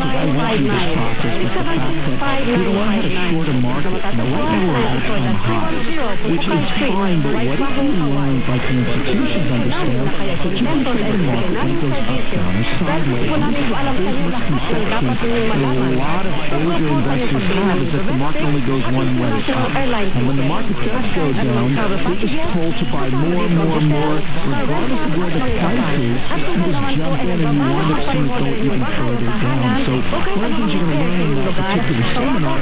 I went through this process with the fact that we don't want to have a shorter market. Right now we're at all-time high, which is fine, but what if we learn, like the institutions understand, that you want to trade the market when it goes up, down, or sideways? This misconception that a lot of older investors have is that the market only goes one way up. And when the market does go down, they're just told to buy more and more and more, regardless of where the price is. You just jump in and you wind up seeing it go even further down. So one of the things you're going to learn in that particular seminar